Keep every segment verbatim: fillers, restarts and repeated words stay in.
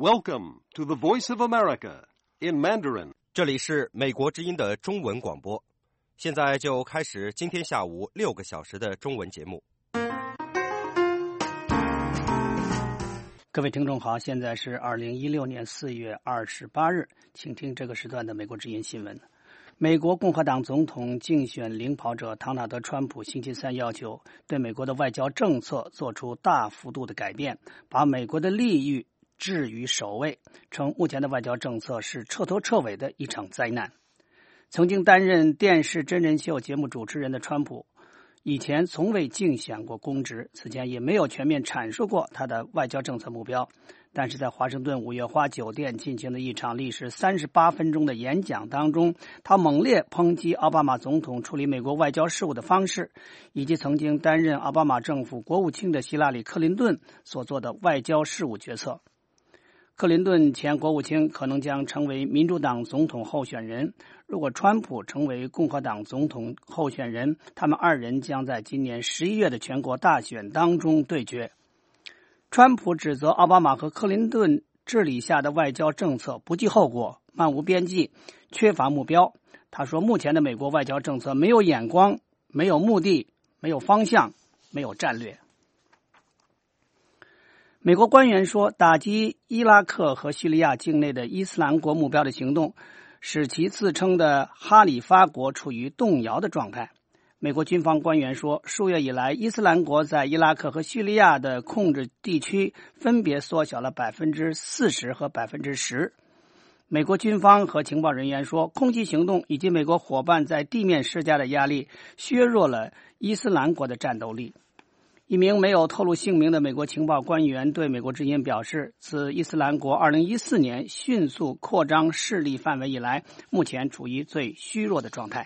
Welcome to the Voice of America in Mandarin. 这里是美国之音的中文广播，现在就开始今天下午六个小时的中文节目。 各位听众好，现在是二零一六年四月二十八日，请听这个时段的美国之音新闻。美国共和党总统竞选领跑者唐纳德·川普星期三要求对美国的外交政策做出大幅度的改变，把美国的利益置于首位，称目前的外交政策是彻头彻尾的一场灾难。曾经担任电视真人秀节目主持人的川普以前从未竞选过公职，此前也没有全面阐述过他的外交政策目标。但是在华盛顿五月花酒店进行的一场历时三十八分钟的演讲当中，他猛烈抨击奥巴马总统处理美国外交事务的方式，以及曾经担任奥巴马政府国务卿的希拉里·克林顿所做的外交事务决策。克林顿前国务卿可能将成为民主党总统候选人，如果川普成为共和党总统候选人，他们二人将在今年十一月的全国大选当中对决。川普指责奥巴马和克林顿治理下的外交政策不计后果、漫无边际、缺乏目标。他说，目前的美国外交政策没有眼光、没有目的、没有方向、没有战略。美国官员说，打击伊拉克和叙利亚境内的伊斯兰国目标的行动使其自称的哈里发国处于动摇的状态。美国军方官员说，数月以来，伊斯兰国在伊拉克和叙利亚的控制地区分别缩小了 百分之四十 和 百分之十。 美国军方和情报人员说，空袭行动以及美国伙伴在地面施加的压力削弱了伊斯兰国的战斗力。一名没有透露姓名的美国情报官员对美国之音表示，自伊斯兰国二零一四年迅速扩张势力范围以来，目前处于最虚弱的状态。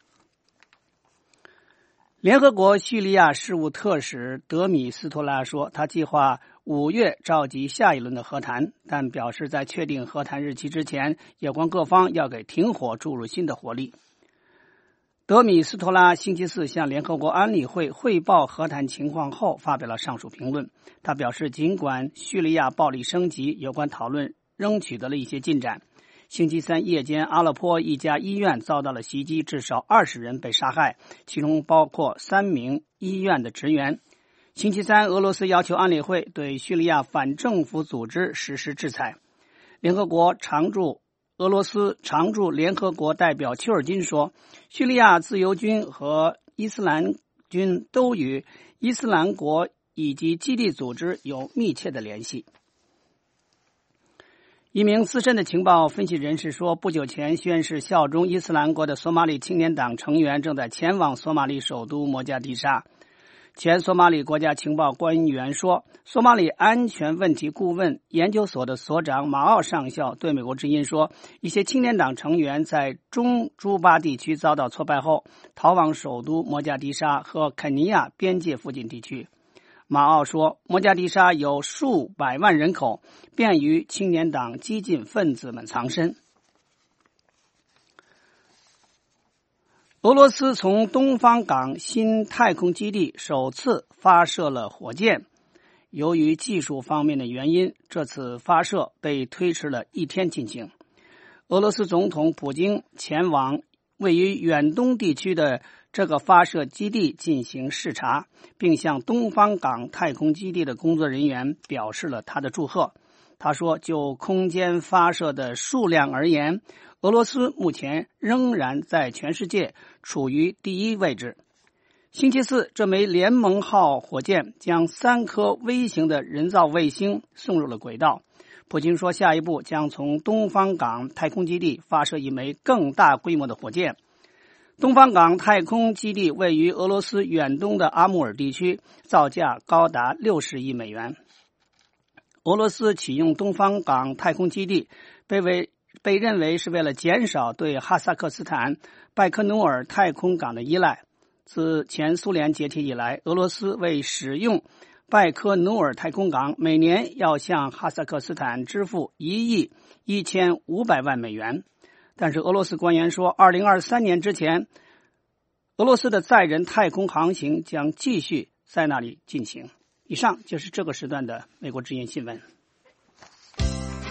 联合国叙利亚事务特使德米斯托拉说，他计划五月召集下一轮的和谈，但表示在确定和谈日期之前，有关各方要给停火注入新的活力。德米斯托拉星期四向联合国安理会汇报和谈情况后发表了上述评论。他表示，尽管叙利亚暴力升级，有关讨论仍取得了一些进展。星期三夜间，阿勒颇一家医院遭到了袭击，至少二十人被杀害，其中包括三名医院的职员。星期三，俄罗斯要求安理会对叙利亚反政府组织实施制裁。联合国常驻俄罗斯常驻联合国代表丘尔金说，叙利亚自由军和伊斯兰军都与伊斯兰国以及基地组织有密切的联系。一名资深的情报分析人士说，不久前宣誓效忠伊斯兰国的索马里青年党成员正在前往索马里首都摩加迪沙。前索马里国家情报官员说，索马里安全问题顾问研究所的所长马奥上校对美国之音说，一些青年党成员在中朱巴地区遭到挫败后，逃往首都摩加迪沙和肯尼亚边界附近地区。马奥说，摩加迪沙有数百万人口，便于青年党激进分子们藏身。俄罗斯从东方港新太空基地首次发射了火箭，由于技术方面的原因，这次发射被推迟了一天进行。俄罗斯总统普京前往位于远东地区的这个发射基地进行视察，并向东方港太空基地的工作人员表示了他的祝贺。他说，就空间发射的数量而言，俄罗斯目前仍然在全世界处于第一位置。星期四，这枚联盟号火箭将三颗微型的人造卫星送入了轨道。普京说，下一步将从东方港太空基地发射一枚更大规模的火箭。东方港太空基地位于俄罗斯远东的阿穆尔地区，造价高达六十亿美元。俄罗斯启用东方港太空基地被为被认为是为了减少对哈萨克斯坦拜科努尔太空港的依赖。自前苏联解体以来，俄罗斯为使用拜科努尔太空港，每年要向哈萨克斯坦支付一亿一千五百万美元。但是俄罗斯官员说，二零二三年之前，俄罗斯的载人太空航行将继续在那里进行。以上就是这个时段的美国之音新闻。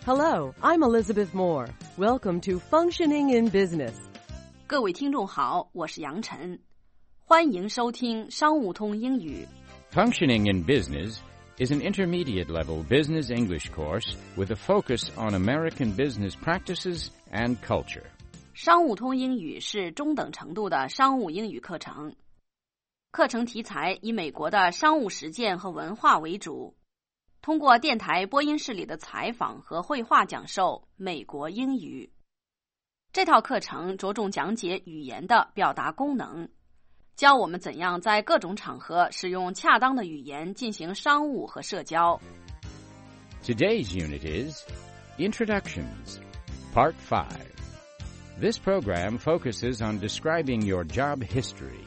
Hello, I'm Elizabeth Moore. Welcome to Functioning in Business. 各位听众好，我是杨晨，欢迎收听商务通英语。 Functioning in Business is an intermediate-level business English course with a focus on American business practices and culture. 商务通英语是中等程度的商务英语课程，课程题材以美国的商务实践和文化为主，通过电台播音室里的采访和绘画讲授美国英语。这套课程着重讲解语言的表达功能，教我们怎样在各种场合使用恰当的语言进行商务和社交。 Today's unit is Introductions, Part five. This program focuses on describing your job history.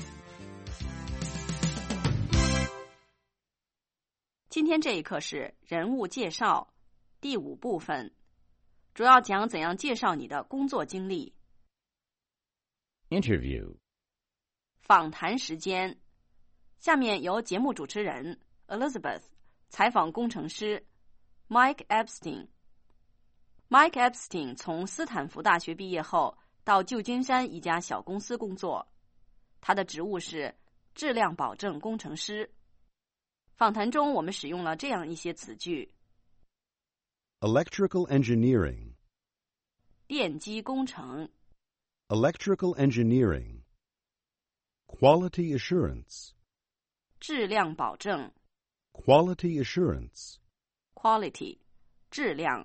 今天这一课是人物介绍第五部分，主要讲怎样介绍你的工作经历。 Interview. 访谈时间，下面由节目主持人 Elizabeth 采访工程师 Mike Epstein。Mike Epstein 从斯坦福大学毕业后到旧金山一家小公司工作，他的职务是质量保证工程师。访谈中我们使用了这样一些词句： Electrical engineering, 电机工程、 electrical engineering, quality assurance, 质量保证、 quality assurance. quality 质量。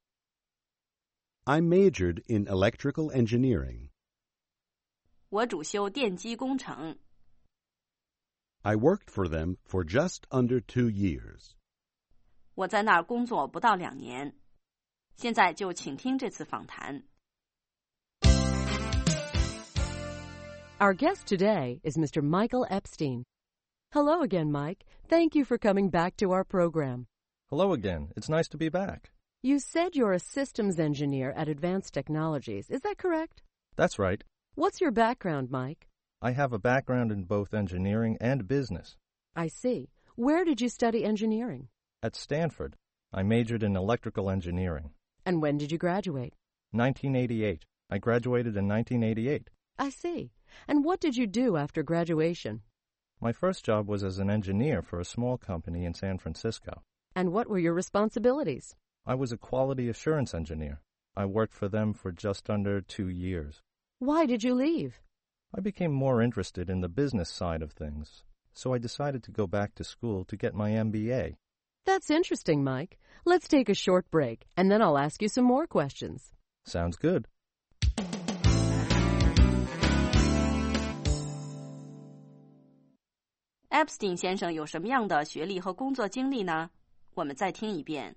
I majored in electrical engineering. 我主修电机工程。 I worked for them for just under two years. 我在那儿工作不到两年。现在就请听这次访谈。 Our guest today is Mister Michael Epstein. Hello again, Mike. Thank you for coming back to our program. Hello again. It's nice to be back. You said you're a systems engineer at Advanced Technologies. Is that correct? That's right. What's your background, Mike? I have a background in both engineering and business. I see. Where did you study engineering? At Stanford, I majored in electrical engineering. And when did you graduate? nineteen eighty-eight. I graduated in nineteen eighty-eight. I see. And what did you do after graduation? My first job was as an engineer for a small company in San Francisco. And what were your responsibilities? I was a quality assurance engineer. I worked for them for just under two years. Why did you leave? I became more interested in the business side of things, so I decided to go back to school to get my M B A. That's interesting, Mike. Let's take a short break, and then I'll ask you some more questions. Sounds good. Epstein 先生有什么样的学历和工作经历呢？我们再听一遍。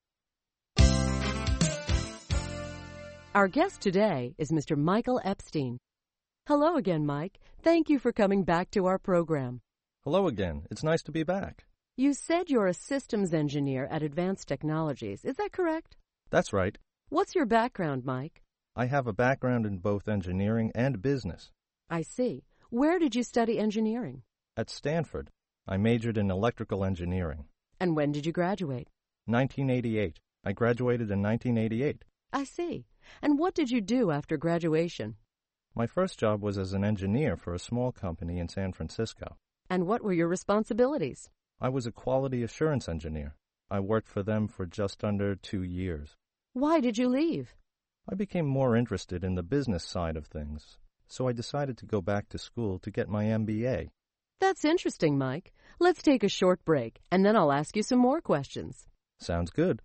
Our guest today is Mister Michael Epstein. Hello again, Mike. Thank you for coming back to our program. Hello again. It's nice to be back. You said you're a systems engineer at Advanced Technologies. Is that correct? That's right. What's your background, Mike? I have a background in both engineering and business. I see. Where did you study engineering? At Stanford, I majored in electrical engineering. And when did you graduate? nineteen eighty-eight. I graduated in nineteen eighty-eight. I see. And what did you do after graduation? My first job was as an engineer for a small company in San Francisco. And what were your responsibilities? I was a quality assurance engineer. I worked for them for just under two years. Why did you leave? I became more interested in the business side of things, so I decided to go back to school to get my M B A. That's interesting, Mike. Let's take a short break, and then I'll ask you some more questions. Sounds good.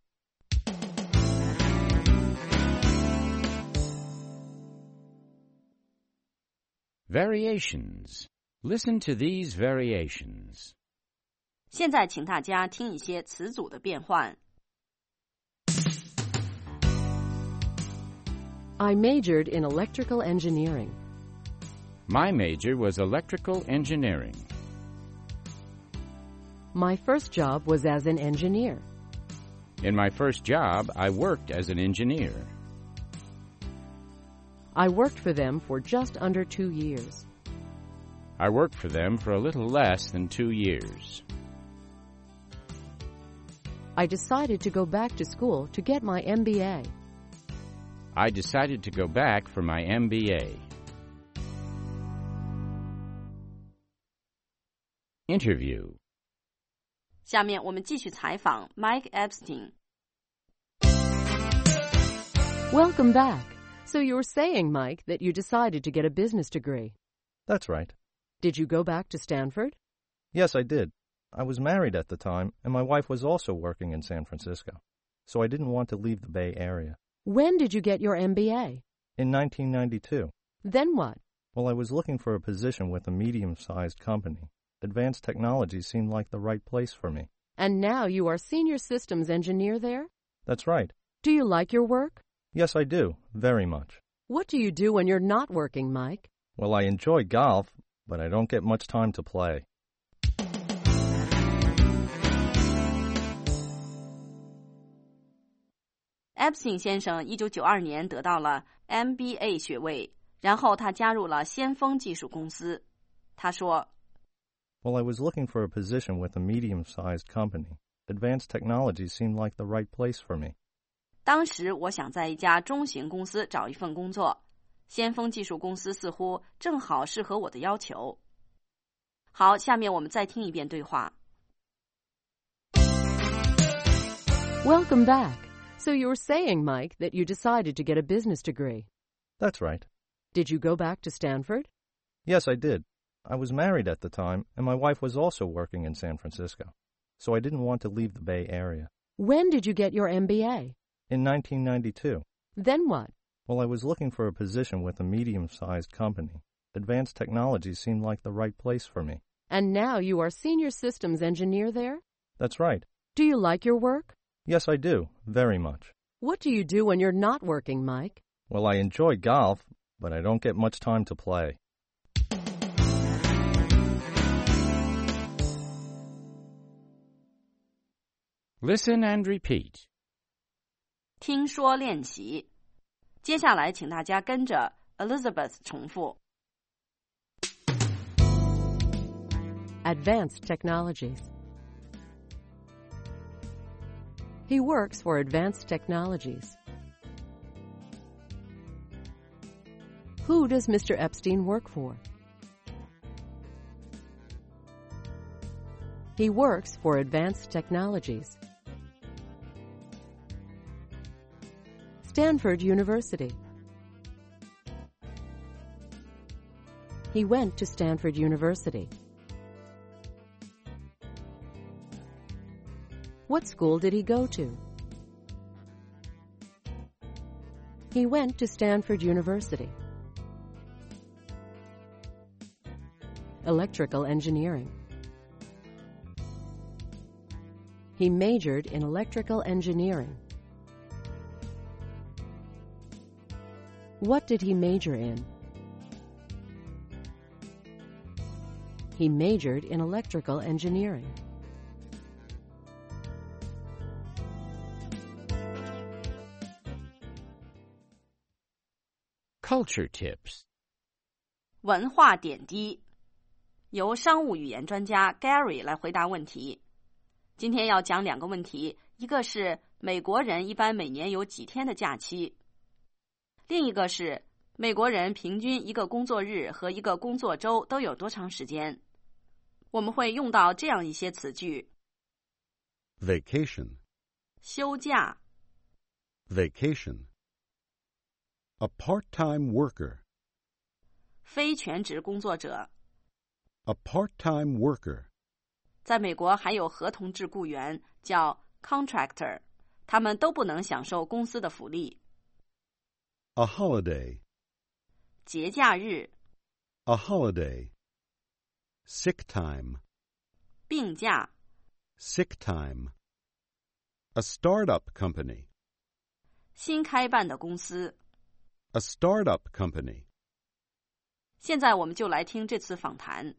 Variations. Listen to these variations. 现在请大家听一些词组的变换。 I majored in electrical engineering. My major was electrical engineering. My first job was as an engineer. In my first job, I worked as an engineer. I worked for them for just under two years. I worked for them for a little less than two years. I decided to go back to school to get my M B A. I decided to go back for my M B A. Interview. 下面我们继续采访 Mike Epstein。 Welcome back. So you were saying, Mike, that you decided to get a business degree. That's right. Did you go back to Stanford? Yes, I did. I was married at the time, and my wife was also working in San Francisco, so I didn't want to leave the Bay Area. When did you get your M B A? In nineteen ninety-two. Then what? Well, I was looking for a position with a medium-sized company. Advanced technology seemed like the right place for me. And now you are senior systems engineer there? That's right. Do you like your work? Yes, I do, very much. What do you do when you're not working, Mike? Well, I enjoy golf, but I don't get much time to play. Epstein 先生一九九二年得到了 M B A 学位，然后他加入了先锋技术公司。他说 Well, I was looking for a position with a medium-sized company. Advanced technology seemed like the right place for me. 当时我想在一家中型公司找一份工作，先锋技术公司似乎正好适合我的要求。好，下面我们再听一遍对话。 Welcome back. So you were saying, Mike, that you decided to get a business degree. That's right. Did you go back to Stanford? Yes, I did. I was married at the time, and my wife was also working in San Francisco, so I didn't want to leave the Bay Area. When did you get your M B A? In nineteen ninety-two. Then what? Well, I was looking for a position with a medium-sized company. Advanced technology seemed like the right place for me. And now you are senior systems engineer there? That's right. Do you like your work? Yes, I do, very much. What do you do when you're not working, Mike? Well, I enjoy golf, but I don't get much time to play. Listen and repeat. 听说练习。接下来请大家跟着 Elizabeth 重复。 Advanced technologies. He works for Advanced Technologies. Who does Mister Epstein work for? He works for Advanced Technologies. Stanford University. He went to Stanford University. What school did he go to? He went to Stanford University. Electrical engineering. He majored in electrical engineering. What did he major in? He majored in electrical engineering. Culture tips. 文化点滴，由商务语言专家 Gary 来回答问题。今天要讲两个问题，一个是美国人一般每年有几天的假期，另一个是美国人平均一个工作日和一个工作周都有多长时间。我们会用到这样一些词句： Vacation. 休假、 Vacation. A part-time worker. 非全职工作者。 A part-time worker. 在美国还有合同制雇员，叫 contractor， 他们都不能享受公司的福利。 A holiday. 节假日、 A holiday. Sick time. 病假、 Sick time. A startup company. 新开办的公司。 A startup company. 现在我们就来听这次访谈。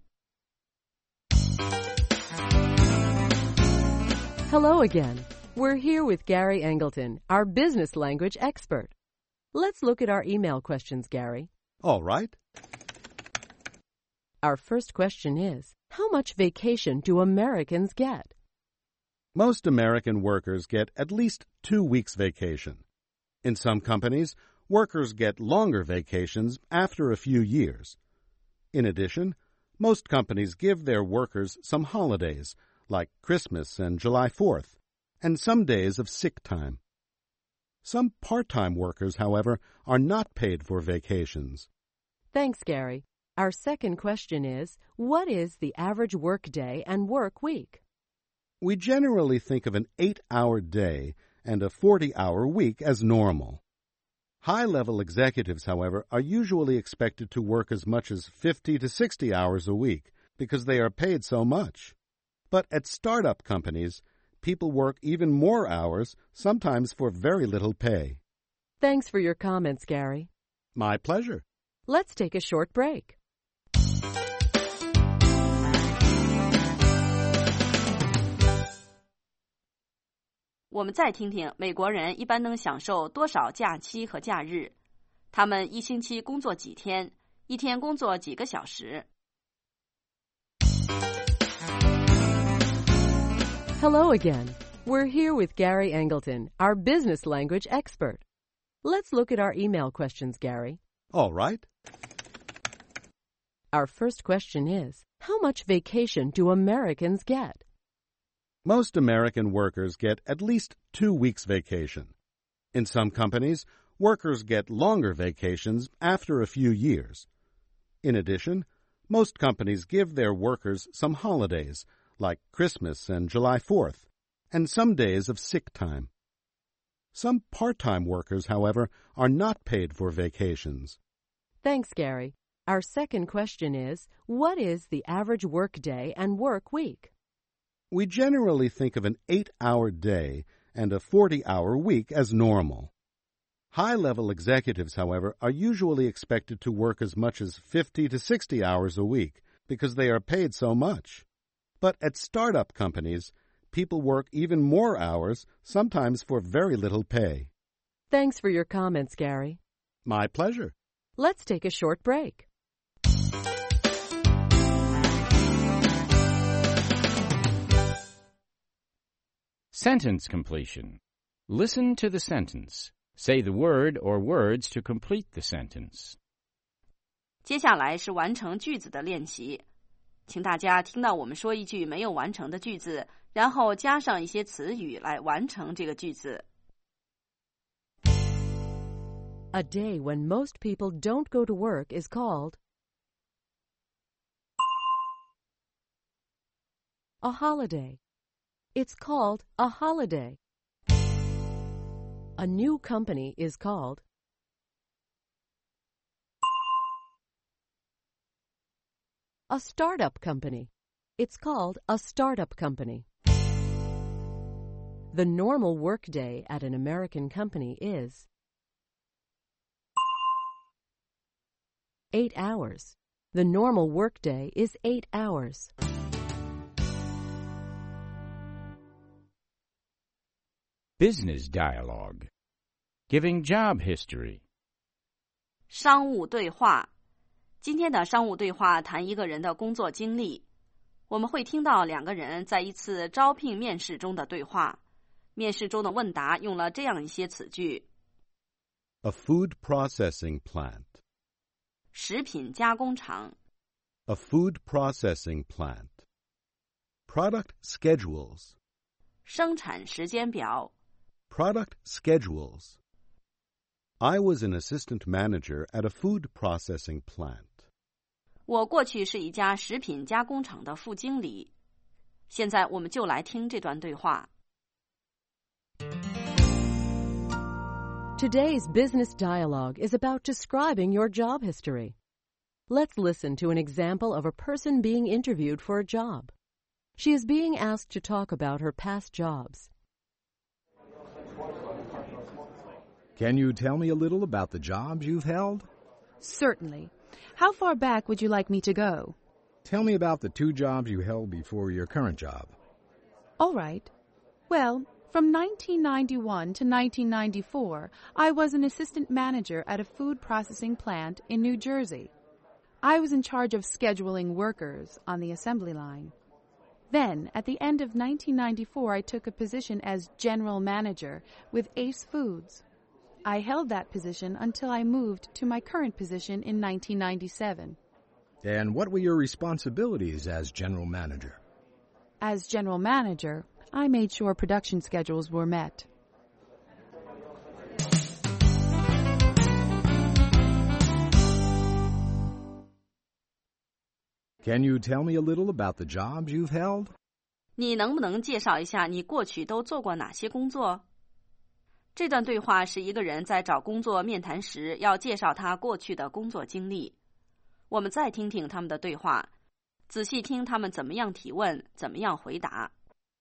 Hello again. We're here with Gary Angleton, our business language expert. Let's look at our email questions, Gary. All right. Our first question is, how much vacation do Americans get? Most American workers get at least two weeks vacation. In some companies, workers get longer vacations after a few years. In addition, most companies give their workers some holidays, like Christmas and July fourth, and some days of sick time. Some part-time workers, however, are not paid for vacations. Thanks, Gary. Our second question is, what is the average work day and work week? We generally think of an eight-hour day and a forty-hour week as normal. High-level executives, however, are usually expected to work as much as fifty to sixty hours a week because they are paid so much. But at startup companies, people work even more hours, sometimes for very little pay. Thanks for your comments, Gary. My pleasure. Let's take a short break. 我们再听听美国人一般能享受多少假期和假日，他们一星期工作几天，一天工作几个小时。 Hello again. We're here with Gary Angleton, our business language expert. Let's look at our email questions, Gary. All right. Our first question is, how much vacation do Americans get? Most American workers get at least two weeks vacation. In some companies, workers get longer vacations after a few years. In addition, most companies give their workers some holidays, like Christmas and July fourth, and some days of sick time. Some part-time workers, however, are not paid for vacations. Thanks, Gary. Our second question is, what is the average work day and work week? We generally think of an eight-hour day and a forty-hour week as normal. High-level executives, however, are usually expected to work as much as fifty to sixty hours a week because they are paid so much. But at startup companies, people work even more hours, sometimes for very little pay. Thanks for your comments, Gary. My pleasure. Let's take a short break. Sentence completion. Listen to the sentence. Say the word or words to complete the sentence. 接下来是完成句子的练习，请大家听到我们说一句没有完成的句子，然后加上一些词语来完成这个句子。 A day when most people don't go to work is called a holiday. It's called a holiday. A new company is called a startup company. It's called a startup company. The normal workday at an American company is eight hours. The normal workday is eight hours. Business dialogue. Giving job history. 商务对话。今天的商务对话谈一个人的工作经历。我们会听到两个人在一次招聘面试中的对话。面试中的问答用了这样一些词句。 A food processing plant. 食品加工厂。 A food processing plant. Product schedules. 生产时间表。 Product schedules. I was an assistant manager at a food processing plant. 我过去是一家食品加工厂的副经理。现在我们就来听这段对话。 Today's business dialogue is about describing your job history. Let's listen to an example of a person being interviewed for a job. She is being asked to talk about her past jobs. Can you tell me a little about the jobs you've held? Certainly. How far back would you like me to go? Tell me about the two jobs you held before your current job. All right. Well, from nineteen ninety-one to nineteen ninety-four, I was an assistant manager at a food processing plant in New Jersey. I was in charge of scheduling workers on the assembly line. Then, at the end of nineteen ninety-four, I took a position as general manager with Ace Foods. I held that position until I moved to my current position in nineteen ninety-seven. And what were your responsibilities as general manager? As general manager, I made sure production schedules were met. Can you tell me a little about the jobs you've held? 你能不能介绍一下你过去都做过哪些工作？这段对话是一个人在找工作面谈时要介绍他过去的工作经历。我们再听听他们的对话，仔细听他们怎么样提问，怎么样回答。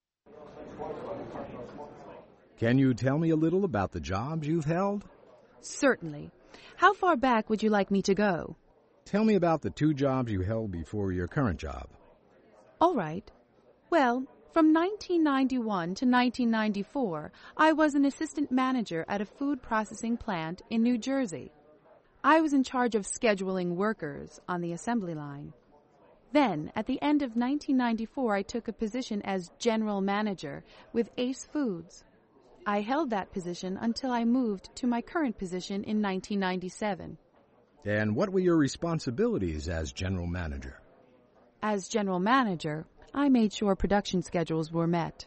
Can you tell me a little about the jobs you've held? Certainly. How far back would you like me to go? Tell me about the two jobs you held before your current job. All right. Well, from nineteen ninety-one to nineteen ninety-four, I was an assistant manager at a food processing plant in New Jersey. I was in charge of scheduling workers on the assembly line. Then, at the end of nineteen ninety-four, I took a position as general manager with Ace Foods. I held that position until I moved to my current position in nineteen ninety-seven. And what were your responsibilities as general manager? As general manager, I made sure production schedules were met.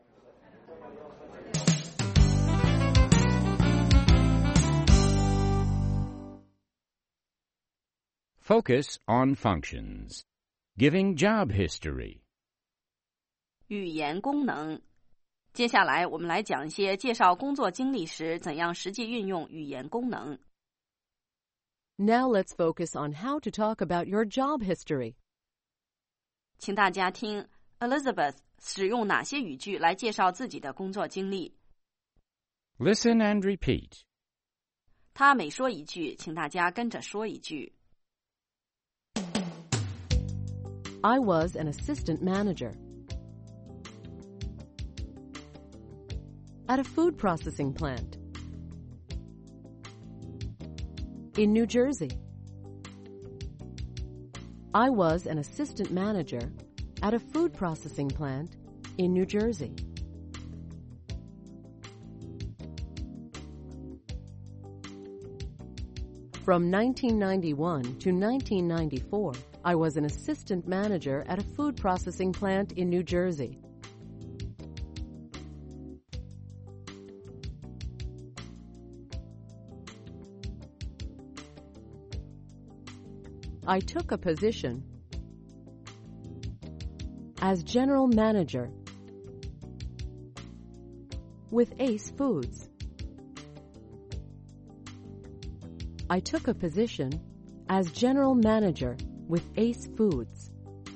Focus on functions. Giving job history. 语言功能。接下来我们来讲一些介绍工作经历时怎样实际运用语言功能。 Now let's focus on how to talk about your job history. 请大家听 Elizabeth 使用哪些语句来介绍自己的工作经历。 Listen and repeat. 她每说一句，请大家跟着说一句。 I was an assistant manager at a food processing plant in New Jersey. I was an assistant manager at a food processing plant in New Jersey. From nineteen ninety-one to nineteen ninety-four, I was an assistant manager at a food processing plant in New Jersey. I took a position as general manager with Ace Foods. I took a position as general manager with Ace Foods.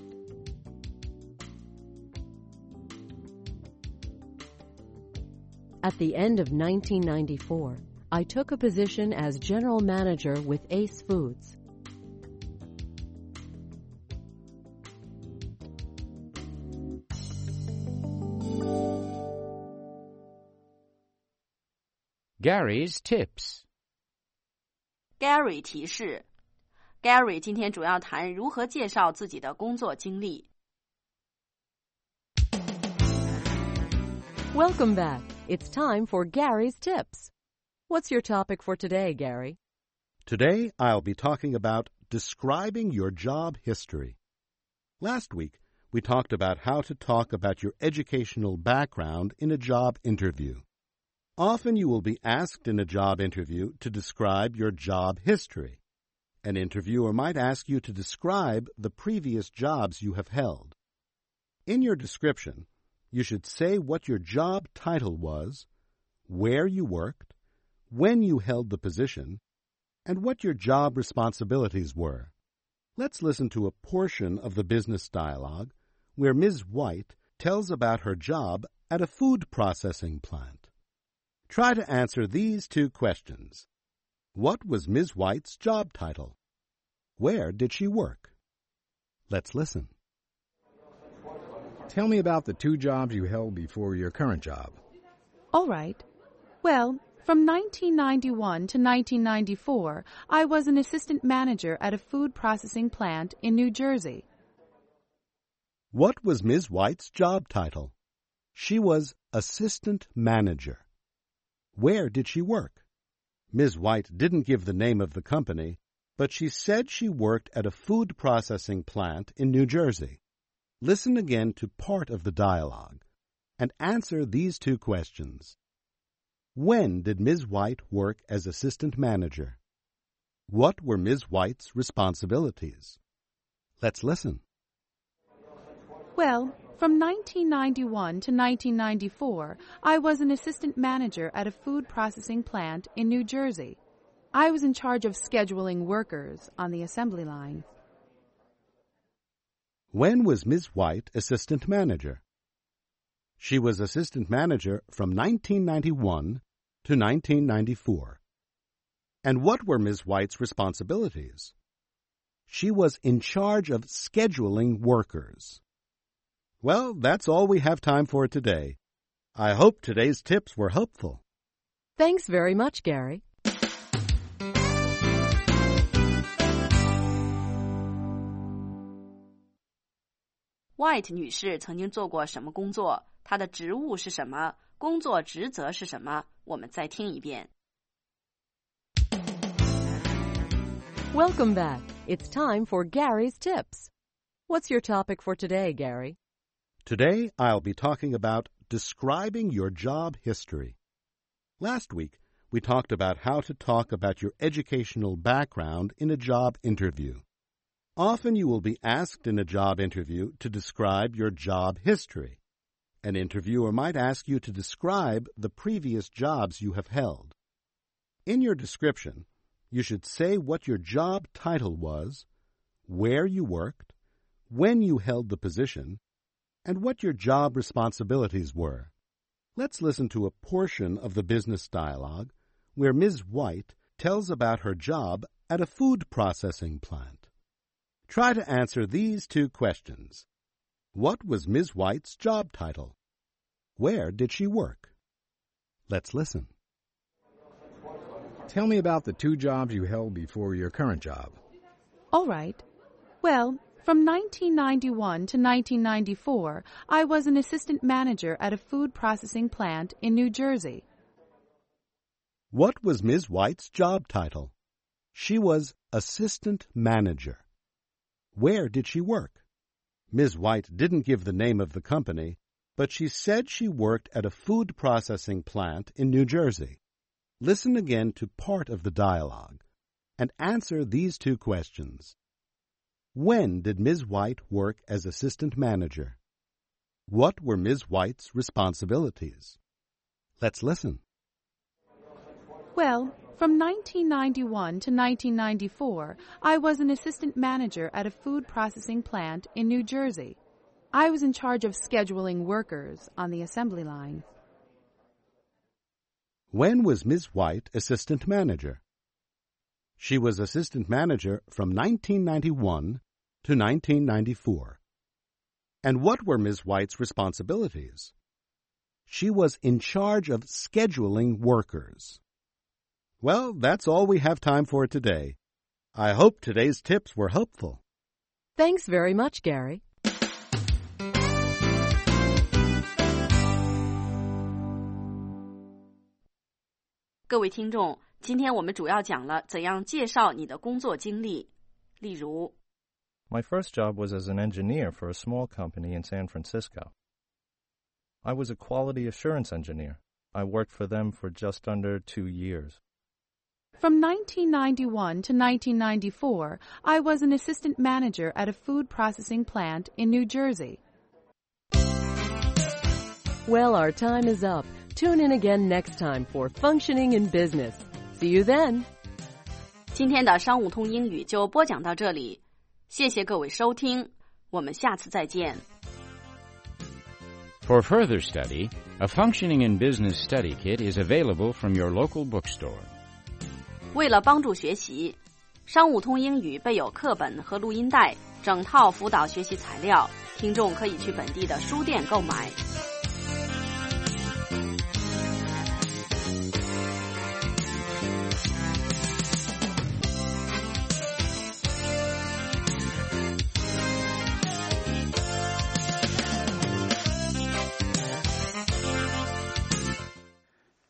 At the end of nineteen ninety-four, I took a position as general manager with Ace Foods. Gary's tips. Gary 提示 Gary 今天主要谈如何介绍自己的工作经历。 Welcome back. It's time for Gary's tips. What's your topic for today, Gary? Today, I'll be talking about describing your job history. Last week, we talked about how to talk about your educational background in a job interview. Often you will be asked in a job interview to describe your job history. An interviewer might ask you to describe the previous jobs you have held. In your description, you should say what your job title was, where you worked, when you held the position, and what your job responsibilities were. Let's listen to a portion of the business dialogue where Miz White tells about her job at a food processing plant. Try to answer these two questions. What was Miz White's job title? Where did she work? Let's listen. Tell me about the two jobs you held before your current job. All right. Well, from nineteen ninety-one to nineteen ninety-four, I was an assistant manager at a food processing plant in New Jersey. What was Miz White's job title? She was assistant manager. Where did she work? Miz White didn't give the name of the company, but she said she worked at a food processing plant in New Jersey. Listen again to part of the dialogue and answer these two questions. When did Miz White work as assistant manager? What were Miz White's responsibilities? Let's listen. Well, from nineteen ninety-one to nineteen ninety-four, I was an assistant manager at a food processing plant in New Jersey. I was in charge of scheduling workers on the assembly line. When was Miz White assistant manager? She was assistant manager from nineteen ninety-one to nineteen ninety-four. And what were Miz White's responsibilities? She was in charge of scheduling workers. Well, that's all we have time for today. I hope today's tips were helpful. Thanks very much, Gary. White 女士曾经做过什么工作？她的职务是什么？工作职责是什么？我们再听一遍。 Welcome back. It's time for Gary's Tips. What's your topic for today, Gary? Today, I'll be talking about describing your job history. Last week, we talked about how to talk about your educational background in a job interview. Often you will be asked in a job interview to describe your job history. An interviewer might ask you to describe the previous jobs you have held. In your description, you should say what your job title was, where you worked, when you held the position, and what your job responsibilities were. Let's listen to a portion of the business dialogue where Miz White tells about her job at a food processing plant. Try to answer these two questions. What was Miz White's job title? Where did she work? Let's listen. Tell me about the two jobs you held before your current job. All right. Well, from nineteen ninety-one to nineteen ninety-four, I was an assistant manager at a food processing plant in New Jersey. What was Miz White's job title? She was assistant manager. Where did she work? Miz White didn't give the name of the company, but she said she worked at a food processing plant in New Jersey. Listen again to part of the dialogue and answer these two questions. When did Miz White work as assistant manager? What were Miz White's responsibilities? Let's listen. Well, from nineteen ninety-one to nineteen ninety-four, I was an assistant manager at a food processing plant in New Jersey. I was in charge of scheduling workers on the assembly line. When was Miz White assistant manager? She was assistant manager from nineteen ninety-one to nineteen ninety-four. And what were Miz White's responsibilities? She was in charge of scheduling workers. Well, that's all we have time for today. I hope today's tips were helpful. Thanks very much, Gary. 各位听众，今天我们主要讲了怎样介绍你的工作经历。例如 My first job was as an engineer for a small company in San Francisco. I was a quality assurance engineer. I worked for them for just under two years. From nineteen ninety-one to nineteen ninety-four, I was an assistant manager at a food processing plant in New Jersey. Well, our time is up. Tune in again next time for Functioning in Business. See you then. 今天的商务通英语就播讲到这里，谢谢各位收听，我们下次再见。 For further study, a Functioning in Business study kit is available from your local bookstore. 为了帮助学习，商务通英语备有课本和录音带，整套辅导学习材料，听众可以去本地的书店购买。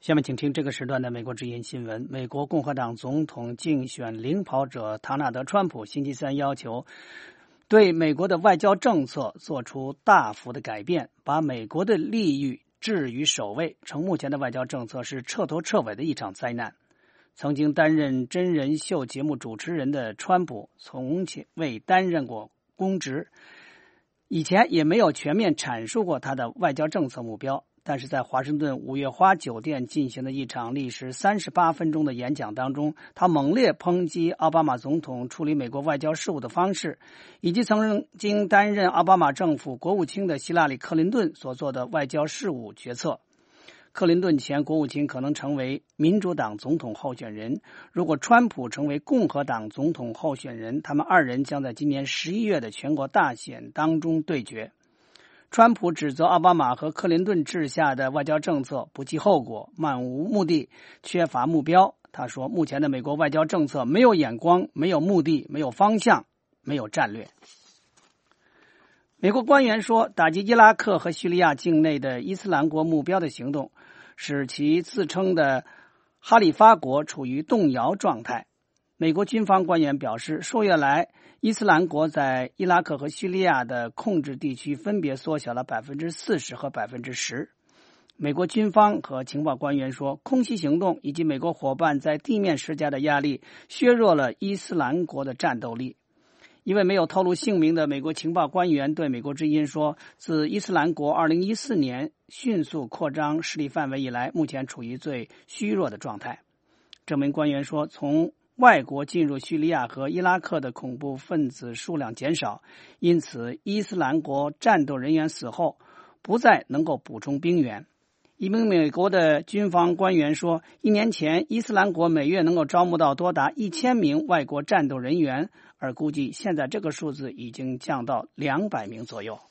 下面请听这个时段的美国之音新闻。美国共和党总统竞选领跑者唐纳德·川普星期三要求对美国的外交政策做出大幅的改变，把美国的利益置于首位，称目前的外交政策是彻头彻尾的一场灾难。曾经担任真人秀节目主持人的川普从未担任过公职，以前也没有全面阐述过他的外交政策目标，但是在华盛顿五月花酒店进行的一场历时三十八分钟的演讲当中，他猛烈抨击奥巴马总统处理美国外交事务的方式，以及曾经担任奥巴马政府国务卿的希拉里·克林顿所做的外交事务决策。克林顿前国务卿可能成为民主党总统候选人，如果川普成为共和党总统候选人，他们二人将在今年十一月的全国大选当中对决。川普指责奥巴马和克林顿治下的外交政策不计后果、漫无目的、缺乏目标。他说，目前的美国外交政策没有眼光、没有目的、没有方向、没有战略。美国官员说，打击伊拉克和叙利亚境内的伊斯兰国目标的行动使其自称的哈里发国处于动摇状态。美国军方官员表示，数月来伊斯兰国在伊拉克和叙利亚的控制地区分别缩小了 百分之四十 和 百分之十。 美国军方和情报官员说，空袭行动以及美国伙伴在地面施加的压力削弱了伊斯兰国的战斗力。一位没有透露姓名的美国情报官员对美国之音说，自伊斯兰国二零一四年迅速扩张势力范围以来，目前处于最虚弱的状态。这名官员说，从外国进入叙利亚和伊拉克的恐怖分子数量减少，因此伊斯兰国战斗人员死后不再能够补充兵员。一名美国的军方官员说，一年前伊斯兰国每月能够招募到多达一千名外国战斗人员，而估计现在这个数字已经降到两百名左右。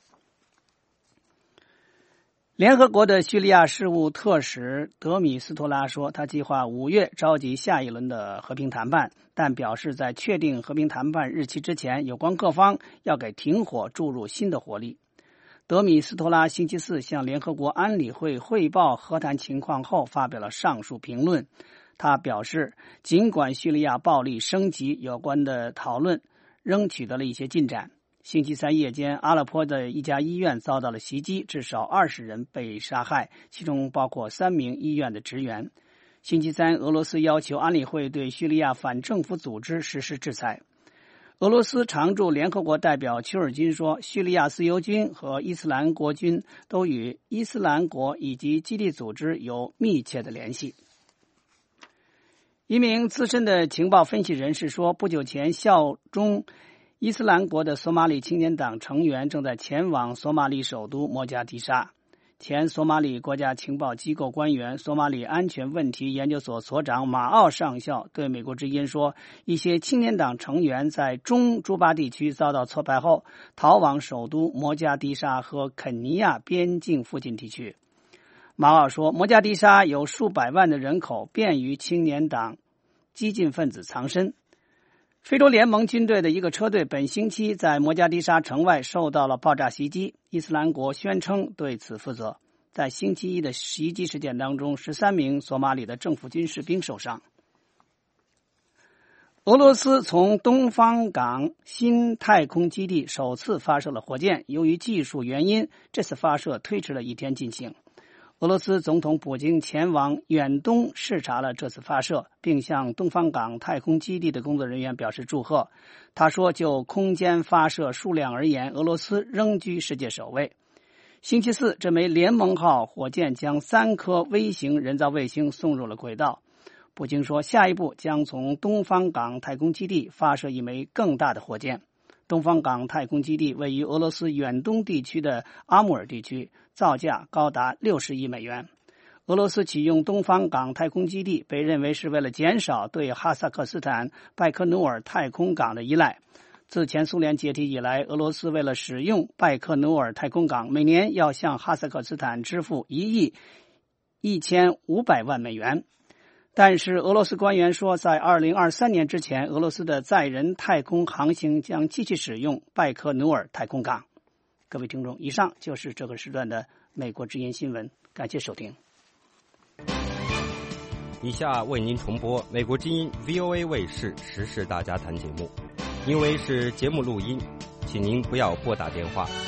联合国的叙利亚事务特使德米斯托拉说，他计划五月召集下一轮的和平谈判，但表示在确定和平谈判日期之前，有关各方要给停火注入新的活力。德米斯托拉星期四向联合国安理会汇报和谈情况后发表了上述评论。他表示，尽管叙利亚暴力升级，有关的讨论仍取得了一些进展。星期三夜间，阿勒颇的一家医院遭到了袭击，至少二十人被杀害，其中包括三名医院的职员。星期三，俄罗斯要求安理会对叙利亚反政府组织实施制裁。俄罗斯常驻联合国代表丘尔金说，叙利亚自由军和伊斯兰国军都与伊斯兰国以及基地组织有密切的联系。一名资深的情报分析人士说，不久前效忠伊斯兰国的索马里青年党成员正在前往索马里首都摩加迪沙。前索马里国家情报机构官员、索马里安全问题研究所所长马奥上校对美国之音说，一些青年党成员在中朱巴地区遭到挫败后，逃往首都摩加迪沙和肯尼亚边境附近地区。马奥说，摩加迪沙有数百万的人口，便于青年党激进分子藏身。非洲联盟军队的一个车队本星期在摩加迪沙城外受到了爆炸袭击，伊斯兰国宣称对此负责。在星期一的袭击事件当中，十三名索马里的政府军士兵受伤。俄罗斯从东方港新太空基地首次发射了火箭，由于技术原因，这次发射推迟了一天进行。俄罗斯总统普京前往远东视察了这次发射，并向东方港太空基地的工作人员表示祝贺。他说，就空间发射数量而言，俄罗斯仍居世界首位。星期四，这枚联盟号火箭将三颗微型人造卫星送入了轨道。普京说，下一步将从东方港太空基地发射一枚更大的火箭。东方港太空基地位于俄罗斯远东地区的阿穆尔地区，造价高达六十亿美元。俄罗斯启用东方港太空基地被认为是为了减少对哈萨克斯坦拜科努尔太空港的依赖。自前苏联解体以来，俄罗斯为了使用拜科努尔太空港，每年要向哈萨克斯坦支付一亿一千五百万美元。但是俄罗斯官员说，在二零二三年之前，俄罗斯的载人太空航行将继续使用拜科努尔太空港。各位听众，以上就是这个时段的美国之音新闻，感谢收听。 以下为您重播美国之音 V O A 卫视时事大家谈节目，因为是节目录音，请您不要拨打电话。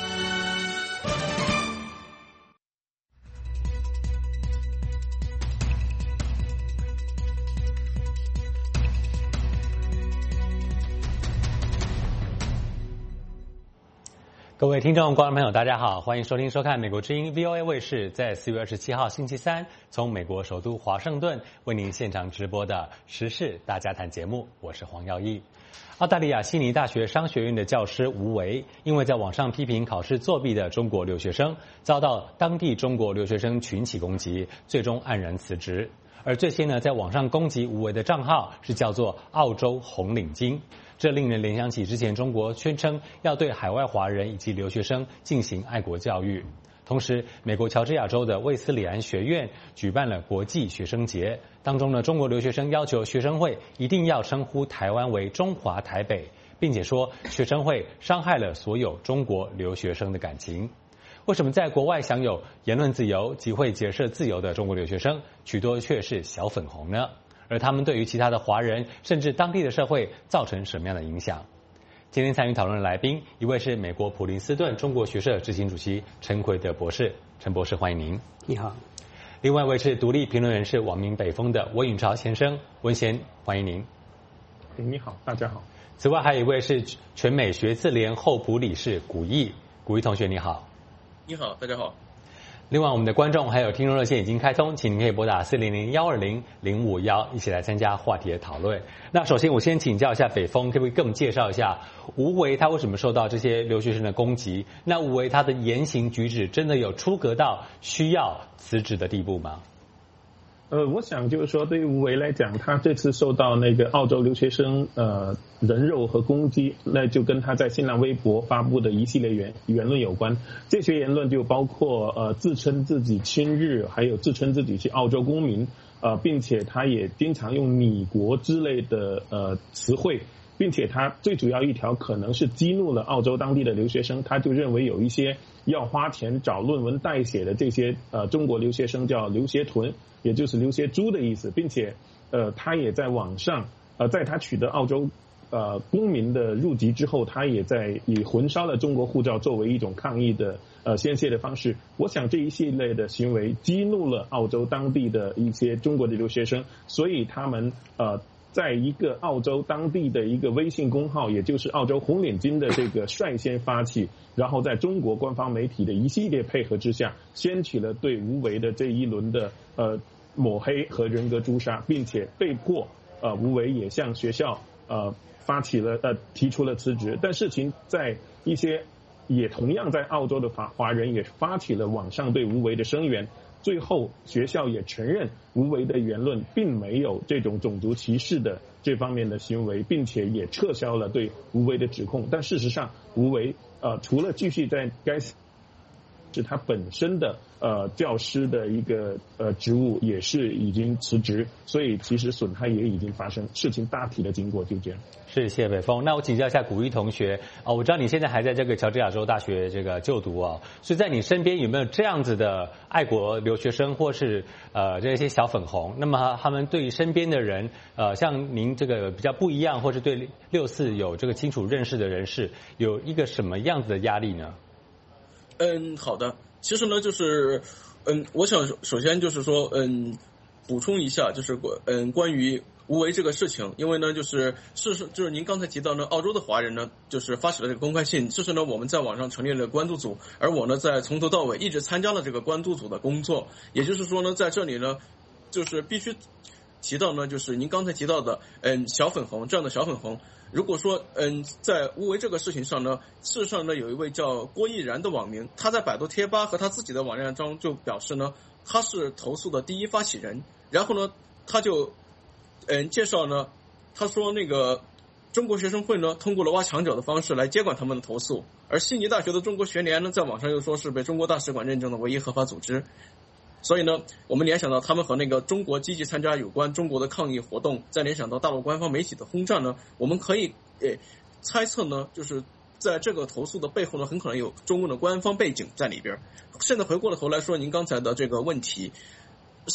各位听众、观众朋友，大家好，欢迎收听、收看美国之音 V O A 卫视在四月二十七号星期三从美国首都华盛顿为您现场直播的时事大家谈节目，我是黄耀义。澳大利亚悉尼大学商学院的教师吴维，因为在网上批评考试作弊的中国留学生，遭到当地中国留学生群起攻击，最终黯然辞职。而这些呢，在网上攻击吴维的账号是叫做澳洲红领巾。这令人联想起之前中国宣称要对海外华人以及留学生进行爱国教育。同时，美国乔治亚州的卫斯理安学院举办了国际学生节，当中呢，中国留学生要求学生会一定要称呼台湾为中华台北，并且说学生会伤害了所有中国留学生的感情。为什么在国外享有言论自由、集会结社自由的中国留学生，许多却是小粉红呢？而他们对于其他的华人甚至当地的社会造成什么样的影响？今天参与讨论的来宾，一位是美国普林斯顿中国学社执行主席陈奎德博士，陈博士欢迎您。 你好。 另外一位是独立评论人士网民北风的温允超先生，温先欢迎您。 你好，大家好。 此外还有一位是全美学自联候补理事古义，古义同学你好。 你好，大家好。 另外，我们的观众还有听众热线已经开通，请您可以拨打四零零幺二零零五幺，一起来参加话题的讨论。那首先，我先请教一下北风，可不可以跟我们介绍一下吴维他为什么受到这些留学生的攻击？那吴维他的言行举止真的有出格到需要辞职的地步吗？ 呃，我想就是说，对于吴维来讲，他这次受到那个澳洲留学生呃人肉和攻击，那就跟他在新浪微博发布的一系列言言论有关。这些言论就包括呃自称自己亲日，还有自称自己是澳洲公民，呃，并且他也经常用拟国之类的呃词汇。并且他最主要一条可能是激怒了澳洲当地的留学生，他就认为有一些要花钱找论文代写的这些呃中国留学生叫留学豚，也就是留学猪的意思，并且呃他也在网上呃在他取得澳洲呃公民的入籍之后，他也在以焚烧了中国护照作为一种抗议的呃宣泄的方式。我想这一系列的行为激怒了澳洲当地的一些中国的留学生，所以他们呃在一个澳洲当地的一个微信公号，也就是澳洲红领巾的这个率先发起，然后在中国官方媒体的一系列配合之下，掀起了对吴维的这一轮的呃抹黑和人格诛杀，并且被迫呃吴维也向学校呃发起了呃提出了辞职。但事情在一些也同样在澳洲的华华人也发起了网上对吴维的声援。最后学校也承认吴维的言论并没有这种种族歧视的这方面的行为，并且也撤销了对吴维的指控。但事实上吴维呃除了继续在该是他本身的呃教师的一个呃职务也是已经辞职，所以其实损害也已经发生，事情大体的经过就这样。 是，谢谢北风。那我请教一下古一同学哦，我知道你现在还在这个乔治亚州大学这个就读哦，所以在你身边有没有这样子的爱国留学生，或是呃这些小粉红？那么他们对于身边的人，呃，像您这个比较不一样，或是对六四有这个清楚认识的人士，有一个什么样子的压力呢？ 嗯，好的。其实呢，就是嗯，我想首先就是说，嗯，补充一下，就是嗯关于吴维这个事情，因为呢，就是事实就是您刚才提到呢，澳洲的华人呢，就是发起了这个公开信，就是呢，我们在网上成立了关注组，而我呢，在从头到尾一直参加了这个关注组的工作，也就是说呢，在这里呢，就是必须提到呢，就是您刚才提到的，嗯，小粉红这样的小粉红。如果说嗯，在吴维这个事情上呢，事实上呢，有一位叫郭毅然的网民，他在百度贴吧和他自己的网站中就表示呢，他是投诉的第一发起人。然后呢，他就嗯介绍呢，他说那个中国学生会呢，通过了挖墙脚的方式来接管他们的投诉，而悉尼大学的中国学联呢，在网上又说是被中国大使馆认证的唯一合法组织。所以呢，我们联想到他们和那个中国积极参加有关中国的抗议活动，再联想到大陆官方媒体的轰炸呢，我们可以诶猜测呢，就是在这个投诉的背后呢，很可能有中共的官方背景在里边。现在回过了头来说您刚才的这个问题，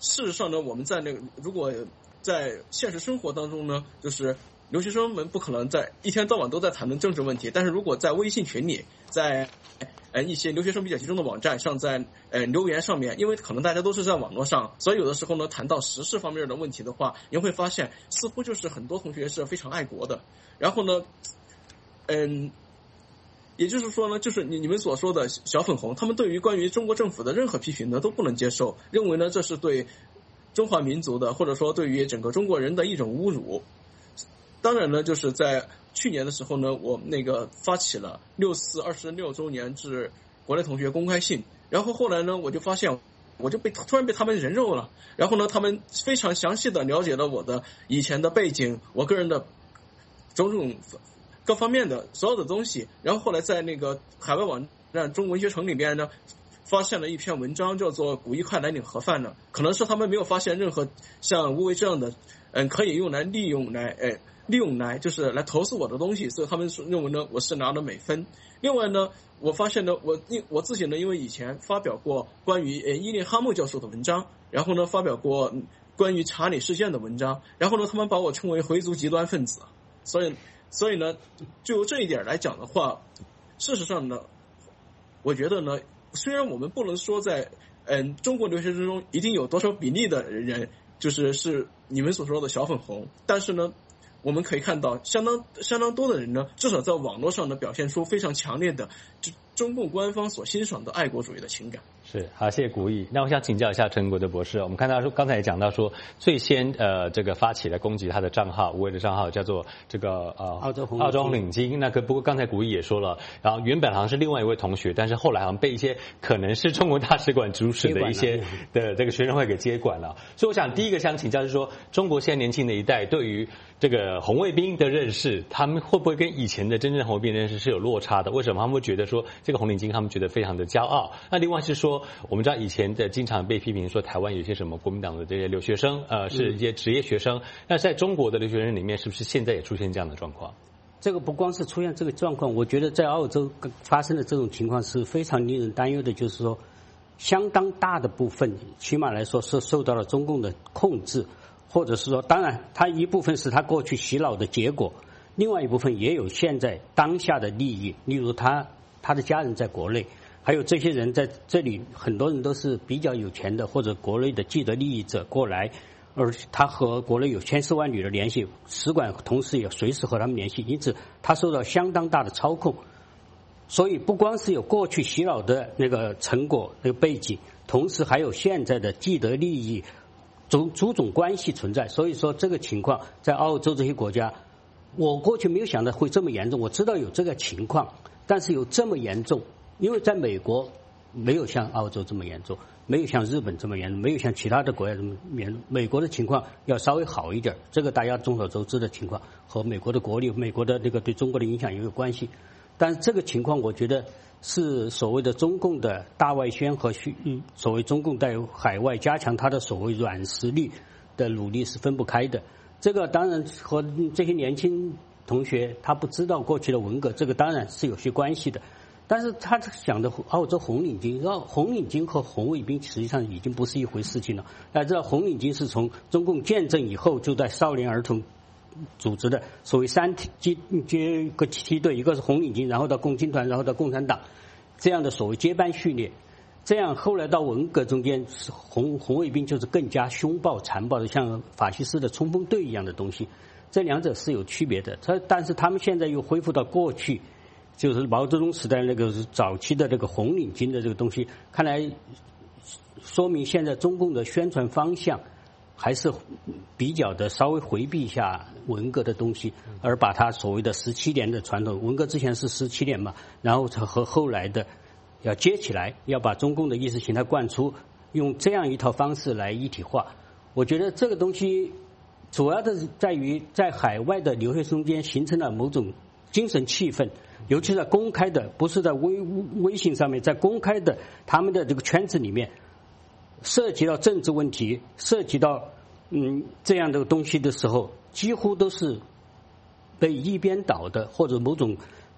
事实上呢，我们在那个如果在现实生活当中呢，就是留学生们不可能在一天到晚都在谈论政治问题，但是如果在微信群里，在呃一些留学生比较集中的网站上，在呃留言上面，因为可能大家都是在网络上，所以有的时候呢谈到时事方面的问题的话，你会发现似乎就是很多同学是非常爱国的。然后呢，嗯，也就是说呢，就是你你们所说的小粉红，他们对于关于中国政府的任何批评呢都不能接受，认为呢这是对中华民族的，或者说对于整个中国人的一种侮辱。当然呢，就是在去年的时候呢，我那个发起了六四二十六周年致国内同学公开信，然后后来呢，我就发现我就被突然被他们人肉了，然后呢，他们非常详细的了解了我的以前的背景，我个人的种种各方面的所有的东西，然后后来在那个海外网站中文学城里边呢，发现了一篇文章叫做古一快来领盒饭呢，可能是他们没有发现任何像吴为这样的嗯可以用来利用来诶。利用来就是来投诉我的东西，所以他们认为呢我是拿了美分。另外呢，我发现呢我我自己呢因为以前发表过关于呃伊林哈默教授的文章，然后呢发表过关于查理事件的文章，然后呢他们把我称为回族极端分子，所以所以呢就这一点来讲的话，事实上呢，我觉得呢，虽然我们不能说在嗯中国留学生中一定有多少比例的人就是是你们所说的小粉红，但是呢。我们可以看到，相当相当多的人呢，至少在网络上呢，表现出非常强烈的中共官方所欣赏的爱国主义的情感。 是，好，谢谢古义。那我想请教一下陈国德博士，我们看到说刚才也讲到说，最先呃这个发起来攻击他的账号，无谓的账号叫做这个呃澳洲红澳洲红领巾。那可不过刚才古义也说了，然后原本好像是另外一位同学，但是后来好像被一些可能是中国大使馆主使的一些的这个学生会给接管了。所以我想第一个想请教是说，中国现在年轻的一代对于这个红卫兵的认识，他们会不会跟以前的真正红卫兵认识是有落差的？为什么他们会觉得说这个红领巾他们觉得非常的骄傲？那另外是说，我们知道以前的经常被批评说台湾有些什么国民党的这些留学生，呃，是一些职业学生。那在中国的留学生里面，是不是现在也出现这样的状况？ 这个不光是出现这个状况，我觉得在澳洲发生的这种情况是非常令人担忧的，就是说，相当大的部分，起码来说是受到了中共的控制。或者是说，当然，它一部分是他过去洗脑的结果，另外一部分也有现在当下的利益，例如他他的家人在国内，还有这些人在这里，很多人都是比较有钱的或者国内的既得利益者过来，而他和国内有千丝万缕的联系，使馆同时也随时和他们联系，因此他受到相当大的操控。所以不光是有过去洗脑的那个成果那个背景，同时还有现在的既得利益。种种种关系存在，所以说这个情况在澳洲这些国家，我过去没有想到会这么严重。我知道有这个情况，但是有这么严重，因为在美国没有像澳洲这么严重，没有像日本这么严重，没有像其他的国家这么严重。美国的情况要稍微好一点，这个大家众所周知的情况，和美国的国力、美国的这个对中国的影响也有关系。但是这个情况，我觉得是所谓的中共的大外宣和所谓中共在海外加强它的所谓软实力的努力是分不开的。这个当然和这些年轻同学他不知道过去的文革，这个当然是有些关系的。但是他讲的澳洲红领巾，红领巾和红卫兵实际上已经不是一回事情了。大家知道红领巾是从中共建政以后就在少年儿童组织的所谓三阶阶个梯队，一个是红领巾，然后到共青团，然后到共产党，这样的所谓接班序列。这样后来到文革中间，红红卫兵就是更加凶暴残暴的，像法西斯的冲锋队一样的东西。这两者是有区别的，他但是他们现在又恢复到过去，就是毛泽东时代那个早期的这个红领巾的这个东西，看来说明现在中共的宣传方向还是比较的稍微回避一下文革的东西，而把它所谓的十七年的传统，文革之前是十七年嘛，然后和后来的要接起来，要把中共的意识形态灌出，用这样一套方式来一体化。我觉得这个东西主要的在于在海外的留学生间形成了某种精神气氛，尤其在公开的，不是在微微信上面，在公开的他们的这个圈子里面，涉及到政治问题，涉及到嗯这样的东西的时候，几乎都是被一边倒的，或者某种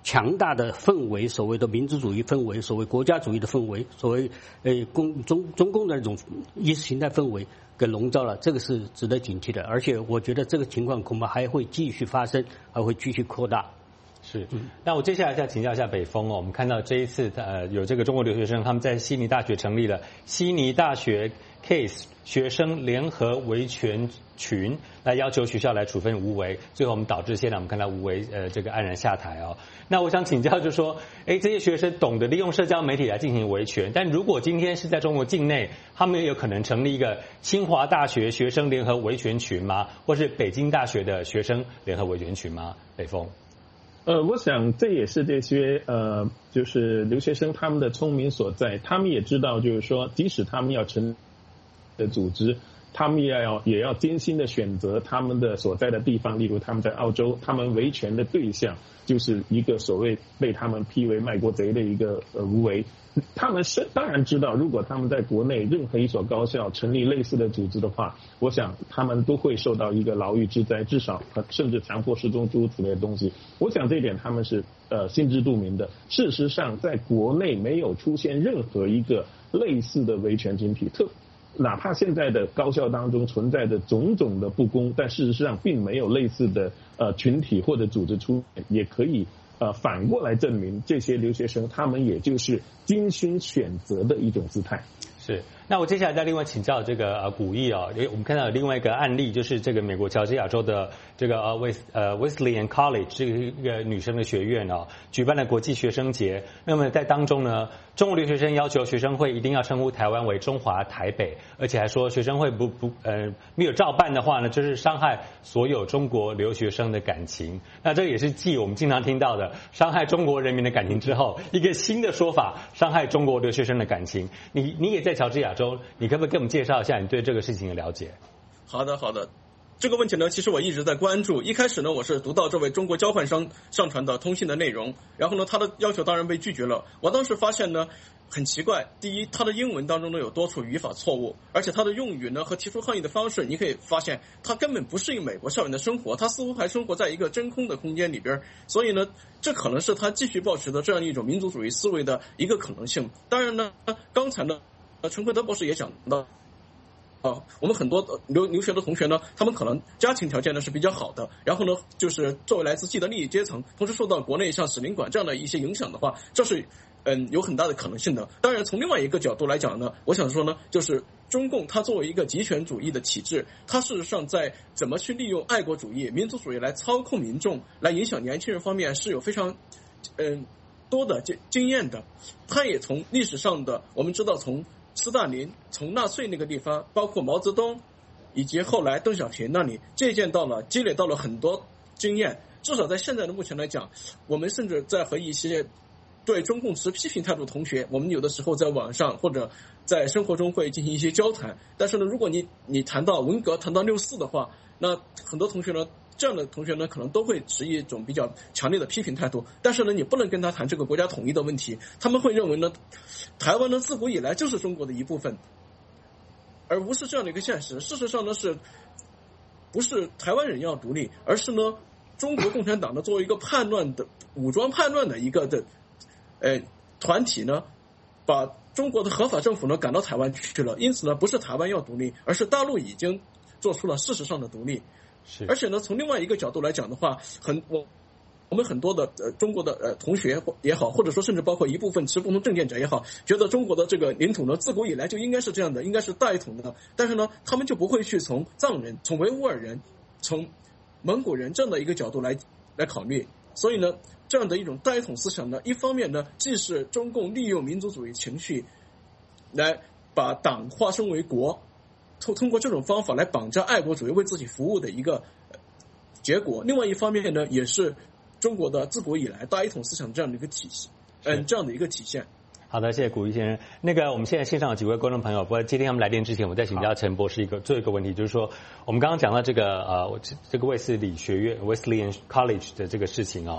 强大的氛围，所谓的民族主义氛围，所谓国家主义的氛围，所谓呃共中中共的那种意识形态氛围给笼罩了，这个是值得警惕的。而且我觉得这个情况恐怕还会继续发生，还会继续扩大。 是，那我接下来再请教一下北峰哦。我们看到这一次，呃，有这个中国留学生，他们在悉尼大学成立了悉尼大学 Case 学生联合维权群，来要求学校来处分吴为。最后我们导致现在我们看到吴为呃这个黯然下台哦。那我想请教，就是说，哎，这些学生懂得利用社交媒体来进行维权，但如果今天是在中国境内，他们也有可能成立一个清华大学学生联合维权群吗？或是北京大学的学生联合维权群吗？北峰。 呃，我想这也是这些呃，就是留学生他们的聪明所在。他们也知道，就是说，即使他们要成立的组织，他们也要也要精心的选择他们的所在的地方。例如，他们在澳洲，他们维权的对象就是一个所谓被他们批为卖国贼的一个呃吴为。他们是当然知道，如果他们在国内任何一所高校成立类似的组织的话，我想他们都会受到一个牢狱之灾，至少甚至强迫失踪诸如此类的东西。我想这一点他们是呃心知肚明的。事实上，在国内没有出现任何一个类似的维权群体，特哪怕现在的高校当中存在着种种的不公，但事实上并没有类似的呃群体或者组织出现，也可以呃反过来证明这些留学生他们也就是精心选择的一种姿态。 是，那我接下来再另外请教这个呃古义哦，因为我们看到有另外一个案例，就是这个美国乔治亚州的这个呃威呃 Wesleyan College 这个一个女生的学院哦，举办了国际学生节。那么在当中呢，中国留学生要求学生会一定要称呼台湾为中华台北，而且还说学生会不不呃没有照办的话呢，就是伤害所有中国留学生的感情。那这也是继我们经常听到的伤害中国人民的感情之后，一个新的说法，伤害中国留学生的感情。你你也在乔治亚州，你可不可以给我们介绍一下你对这个事情的了解？ 好的，好的。这个问题呢，其实我一直在关注。一开始呢，我是读到这位中国交换生上传的通信的内容，然后呢，他的要求当然被拒绝了。我当时发现呢，很奇怪。第一，他的英文当中呢有多处语法错误，而且他的用语呢和提出抗议的方式，你可以发现他根本不适应美国校园的生活，他似乎还生活在一个真空的空间里边。所以呢，这可能是他继续保持的这样一种民族主义思维的一个可能性。当然呢，刚才呢，陈奎德博士也讲到。啊，我们很多留留学的同学呢，他们可能家庭条件呢是比较好的，然后呢，就是作为来自既得利益阶层，同时受到国内像使领馆这样的一些影响的话，这是嗯有很大的可能性的。当然，从另外一个角度来讲呢，我想说呢，就是中共它作为一个极权主义的体制，它事实上在怎么去利用爱国主义、民族主义来操控民众、来影响年轻人方面是有非常嗯多的经经验的。它也从历史上的我们知道从。斯大林从纳粹那个地方，包括毛泽东，以及后来邓小平那里借鉴到了、积累到了很多经验。至少在现在的目前来讲，我们甚至在和一些对中共持批评态度的同学，我们有的时候在网上或者在生活中会进行一些交谈。但是呢，如果你你谈到文革、谈到六四的话，那很多同学呢。这样的同学呢，可能都会持一种比较强烈的批评态度，但是呢，你不能跟他谈这个国家统一的问题，他们会认为呢，台湾呢自古以来就是中国的一部分，而不是这样的一个现实。事实上呢，是不是台湾人要独立，而是呢，中国共产党呢作为一个叛乱的武装叛乱的一个的呃团体呢，把中国的合法政府呢赶到台湾去了，因此呢，不是台湾要独立，而是大陆已经做出了事实上的独立。而且呢，从另外一个角度来讲的话，很我我们很多的呃中国的呃同学也好，或者说甚至包括一部分持不同政见者也好，觉得中国的这个领土呢，自古以来就应该是这样的，应该是大一统的。但是呢，他们就不会去从藏人、从维吾尔人、从蒙古人这样的一个角度来来考虑。所以呢，这样的一种大一统思想呢，一方面呢，既是中共利用民族主义情绪来把党化身为国。通通过这种方法来绑架爱国主义为自己服务的一个结果。另外一方面呢，也是中国的自古以来大一统思想这样的一个体系，嗯，这样的一个体现。 好的，谢谢古一先生。那个我们现在线上有几位观众朋友，不过接听他们来电之前，我再请教陈博士一个最后一个问题，就是说我们刚刚讲到这个呃这个卫斯理学院 Wesleyan College 的这个事情哦。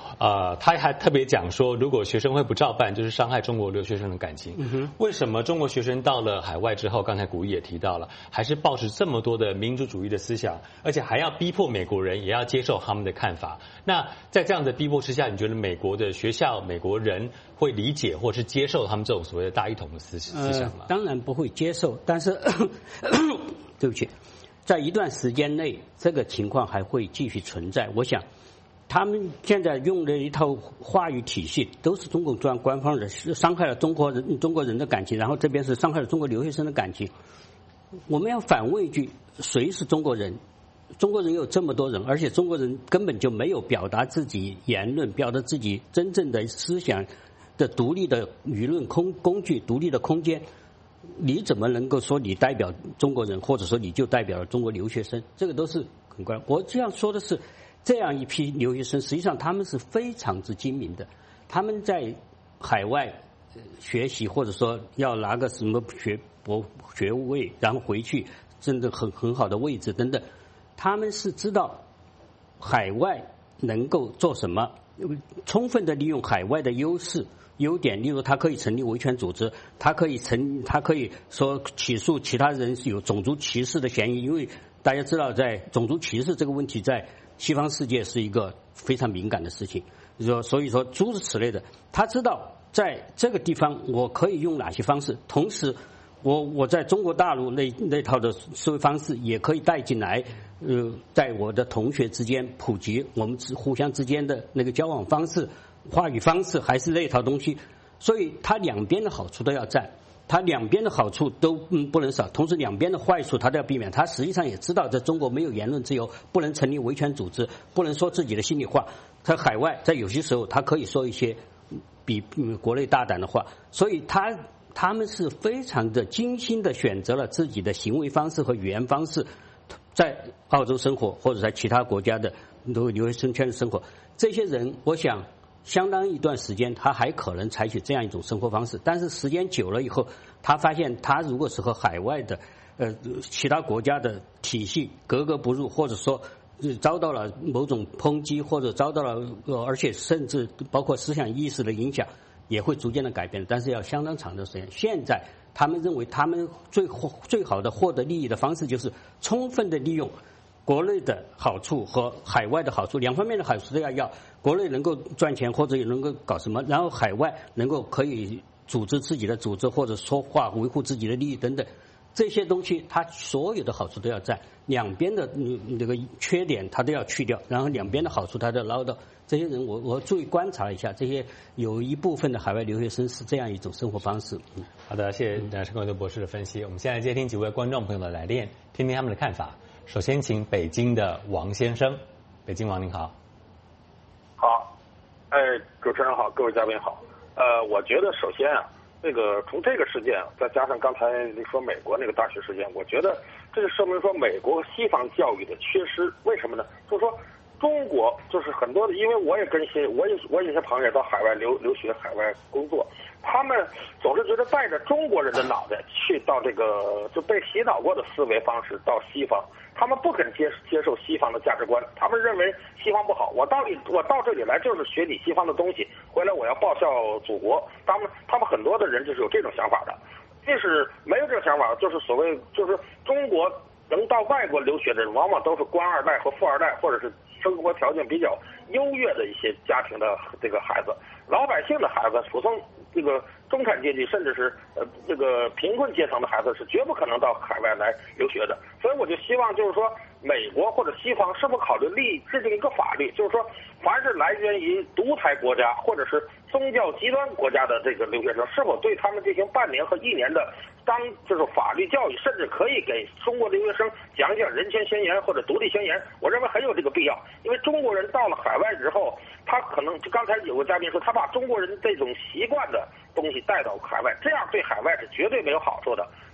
呃，他还特别讲说，如果学生会不照办，就是伤害中国留学生的感情。嗯哼，为什么中国学生到了海外之后，刚才古一也提到了，还是抱持这么多的民主主义的思想，而且还要逼迫美国人也要接受他们的看法？那在这样的逼迫之下，你觉得美国的学校、美国人会理解或是接受他们这种所谓的大一统的思思想吗？ 呃、当然不会接受，但是对不起，在一段时间内，这个情况还会继续存在。我想。他们现在用的一套话语体系，都是中共专官方的，是伤害了中国人中国人的感情，然后这边是伤害了中国留学生的感情。我们要反问一句：谁是中国人？中国人有这么多人，而且中国人根本就没有表达自己言论、表达自己真正的思想的独立的舆论空工具、独立的空间。你怎么能够说你代表中国人，或者说你就代表了中国留学生？这个都是很怪。我这样说的是。这样一批留学生，实际上他们是非常之精明的。他们在海外学习，或者说要拿个什么学博学位，然后回去真的很很好的位置等等，他们是知道海外能够做什么，充分的利用海外的优势优点。例如，他可以成立维权组织，他可以成，他可以说起诉其他人有种族歧视的嫌疑，因为大家知道，在种族歧视这个问题在西方世界是一个非常敏感的事情，说所以说诸如此类的，他知道在这个地方我可以用哪些方式，同时我我在中国大陆那那套的思维方式也可以带进来，呃，在我的同学之间普及我们互相之间的那个交往方式、话语方式，还是那套东西，所以他两边的好处都要占。他两边的好处都嗯不能少，同时两边的坏处他都要避免。他实际上也知道，在中国没有言论自由，不能成立维权组织，不能说自己的心里话。在海外，在有些时候，他可以说一些比国内大胆的话。所以他他们是非常的精心的选择了自己的行为方式和语言方式，在澳洲生活或者在其他国家的留学生圈的生活。这些人，我想。相当一段时间，他还可能采取这样一种生活方式，但是时间久了以后，他发现他如果是和海外的呃其他国家的体系格格不入，或者说遭到了某种抨击，或者遭到了、呃、而且甚至包括思想意识的影响，也会逐渐的改变，但是要相当长的时间。现在他们认为，他们最最好的获得利益的方式就是充分的利用国内的好处和海外的好处，两方面的好处都要要。国内能够赚钱或者也能够搞什么，然后海外能够可以组织自己的组织或者说话维护自己的利益等等，这些东西它所有的好处都要占，两边的那个缺点它都要去掉，然后两边的好处它都要捞到。这些人我我注意观察一下，这些有一部分的海外留学生是这样一种生活方式。嗯、 好的，谢谢陈光德博士的分析。我们现在接听几位观众朋友的来电，听听他们的看法。首先请北京的王先生，北京王您好。 好，哎，主持人好，各位嘉宾好。呃，我觉得首先啊，这个从这个事件，再加上刚才你说美国那个大学事件，我觉得这就说明说美国西方教育的缺失。为什么呢？就是说中国就是很多的，因为我也跟一些我也我有些朋友也到海外留留学、海外工作，他们总是觉得带着中国人的脑袋去到这个就被洗脑过的思维方式到西方。他们不肯接接受西方的价值观，他们认为西方不好。我到底我到这里来就是学你西方的东西，回来我要报效祖国。他们他们很多的人就是有这种想法的，即使没有这种想法，就是所谓就是中国能到外国留学的人，往往都是官二代和富二代，或者是生活条件比较优越的一些家庭的这个孩子，老百姓的孩子，普通这个中产阶级甚至是呃这个贫困阶层的孩子是绝不可能到海外来留学的。所以我就希望就是说，美国或者西方是否考虑立制定一个法律，就是说，凡是来源于独裁国家或者是宗教极端国家的这个留学生，是否对他们进行半年和一年的当就是法律教育，甚至可以给中国留学生讲讲人权宣言或者独立宣言，我认为很有这个必要。因为中国人到了海外之后，他可能就刚才有个嘉宾说，他把中国人这种习惯的东西带到海外，这样对海外是绝对没有好处的。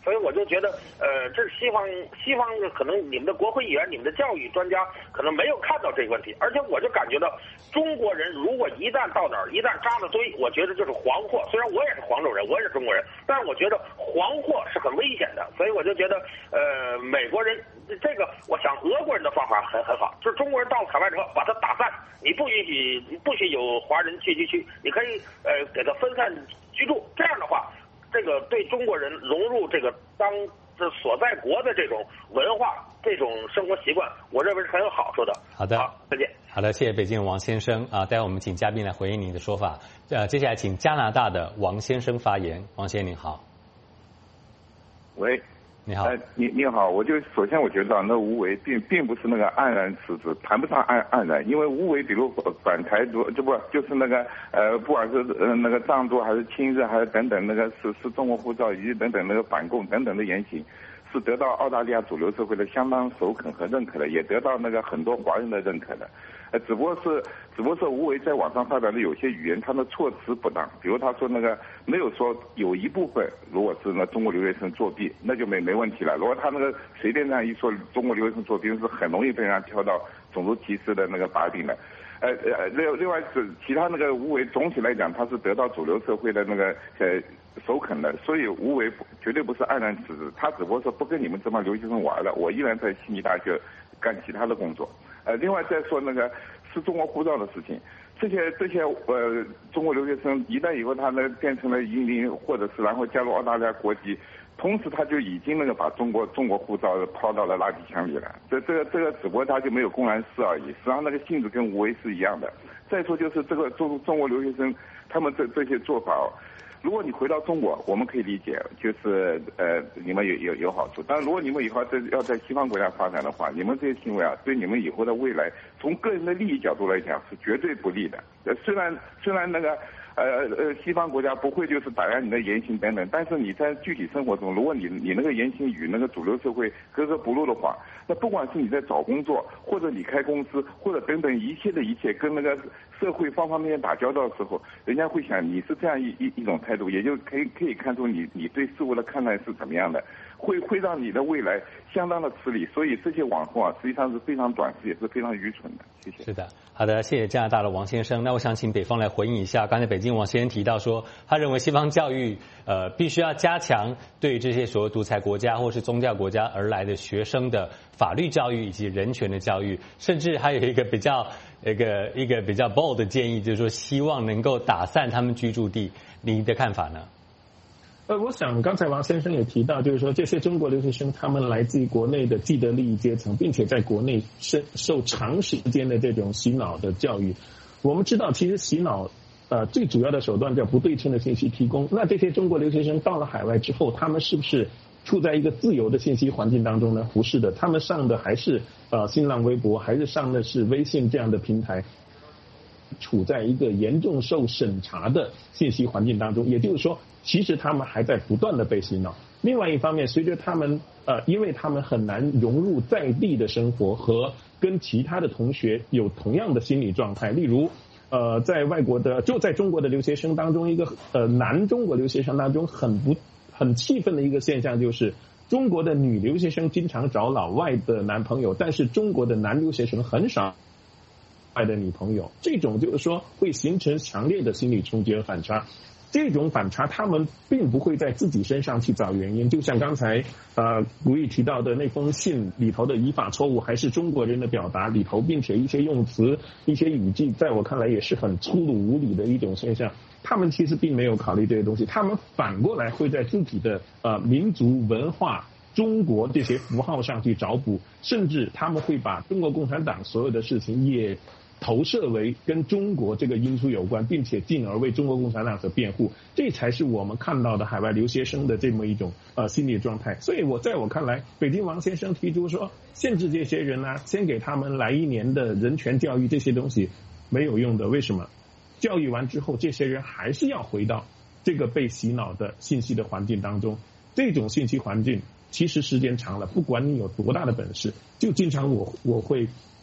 所以我就觉得，呃，这是西方西方可能你们的国会议员、你们的教育专家可能没有看到这个问题，而且我就感觉到中国人如果一旦到哪儿，一旦扎了堆，我觉得就是黄祸。虽然我也是黄种人，我也是中国人，但是我觉得黄祸是很危险的，所以我就觉得，呃，美国人这个，我想俄国人的方法很很好，就是中国人到了海外之后把它打散，你不允许不许有华人聚居区，你可以呃给它分散居住，这样的话。这个对中国人融入这个当这所在国的这种文化、这种生活习惯，我认为是很有好处的。 好的， 好，再见。 好的，谢谢北京王先生啊，待会我们请嘉宾来回应您的说法。呃，接下来请加拿大的王先生发言。王先生您好。 喂。 你好， 呃，你你好，我就首先我觉得那无为并并不是那个黯然辞职，谈不上黯黯然，因为无为，比如反台独，这不就是那个呃，不管是呃那个藏独还是亲日还是等等那个是是中国护照以及等等那个反共等等的言行，是得到澳大利亚主流社会的相当首肯和认可的，也得到那个很多华人的认可的。呃，只不过是，只不过是无为在网上发表的有些语言，他的措辞不当。比如他说那个没有说有一部分如果是那中国留学生作弊，那就没没问题了。如果他那个随便这样一说中国留学生作弊，是很容易被人家挑到种族歧视的那个把柄的。呃呃，另另外是其他那个无为，总体来讲他是得到主流社会的那个呃首肯的，所以无为绝对不是黯然辞职，他只不过是不跟你们这帮留学生玩了，我依然在悉尼大学干其他的工作。呃，另外再说那个是中国护照的事情，这些这些呃中国留学生一旦以后他呢变成了移民，或者是然后加入澳大利亚国籍，同时他就已经那个把中国中国护照抛到了垃圾箱里了。这这个这个只不过他就没有公然示而已，实际上那个性质跟无为是一样的。再说就是这个中中国留学生他们这这些做法。如果你回到中国，我们可以理解，就是呃，你们有有有好处。但如果你们以后在要在西方国家发展的话，你们这些行为啊，对你们以后的未来，从个人的利益角度来讲是绝对不利的。呃，虽然虽然那个呃呃，西方国家不会就是打压你的言行等等，但是你在具体生活中，如果你你那个言行与那个主流社会格格不入的话，那不管是你在找工作，或者你开公司，或者等等一切的一切，跟那个社会方方面面打交道的时候，人家会想你是这样一一一种态度，也就可以可以看出你你对事物的看待是怎么样的，会会让你的未来相当的吃力。所以这些网红啊，实际上是非常短视，也是非常愚蠢的。谢谢。 是的，好的，谢谢加拿大的王先生。那我想请北方来回应一下，刚才北京王先生提到说，他认为西方教育呃必须要加强对这些所谓独裁国家或是宗教国家而来的学生的法律教育以及人权的教育，甚至还有一个比较一个一个比较 bold 的建议，就是说希望能够打散他们居住地。您的看法呢？ 呃，我想刚才王先生也提到，就是说这些中国留学生他们来自于国内的既得利益阶层，并且在国内受受长时间的这种洗脑的教育。我们知道，其实洗脑呃最主要的手段叫不对称的信息提供。那这些中国留学生到了海外之后，他们是不是处在一个自由的信息环境当中呢？不是的，他们上的还是呃新浪微博，还是上的是微信这样的平台，处在一个严重受审查的信息环境当中。也就是说，其实他们还在不断的被洗脑。另外一方面，随着他们呃，因为他们很难融入在地的生活和跟其他的同学有同样的心理状态，例如呃，在外国的就在中国的留学生当中，一个呃男中国留学生当中很不很气愤的一个现象就是，中国的女留学生经常找老外的男朋友，但是中国的男留学生很少爱的女朋友，这种就是说会形成强烈的心理冲击和反差。这种反差他们并不会在自己身上去找原因，就像刚才呃古玉提到的那封信里头的语法错误还是中国人的表达里头，并且一些用词一些语句在我看来也是很粗鲁无礼的一种现象，他们其实并没有考虑这些东西，他们反过来会在自己的呃民族文化中国这些符号上去找补，甚至他们会把中国共产党所有的事情也投射为跟中国这个因素有关，并且进而为中国共产党所辩护，这才是我们看到的海外留学生的这么一种呃心理状态。所以我在我看来，北京王先生提出说限制这些人呢、啊，先给他们来一年的人权教育，这些东西没有用的。为什么？教育完之后，这些人还是要回到这个被洗脑的信息的环境当中。这种信息环境其实时间长了，不管你有多大的本事，就经常我我会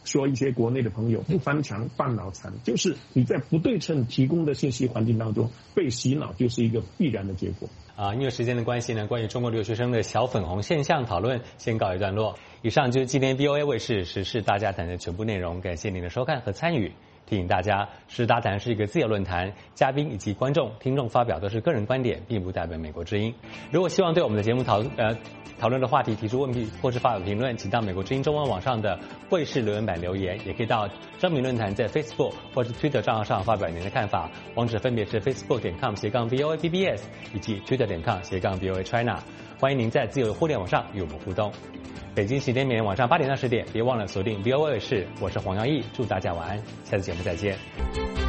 说一些国内的朋友，不翻墙半脑残，就是你在不对称提供的信息环境当中被洗脑，就是一个必然的结果。 啊，因为时间的关系呢，关于中国留学生的小粉红现象讨论先告一段落。以上就是今天 V O A 卫视时事大家谈的全部内容，感谢您的收看和参与。提醒大家，时事大谈是一个自由论坛，嘉宾以及观众、听众发表都是个人观点，并不代表美国之音。如果希望对我们的节目讨呃讨论的话题提出问题或是发表评论，请到美国之音中文网上的卫视留言板留言，也可以到张明论坛在 Facebook 或是 Twitter 账号上发表您的看法。网址分别是 facebook 点 com 斜杠 V O A B B S 以及 Twitter 点 com 斜杠 V O A China。欢迎您在自由的互联网上与我们互动。北京时间每天晚上八点到十点，别忘了锁定 V O A 卫视，我是黄耀义，祝大家晚安，下次节目再见。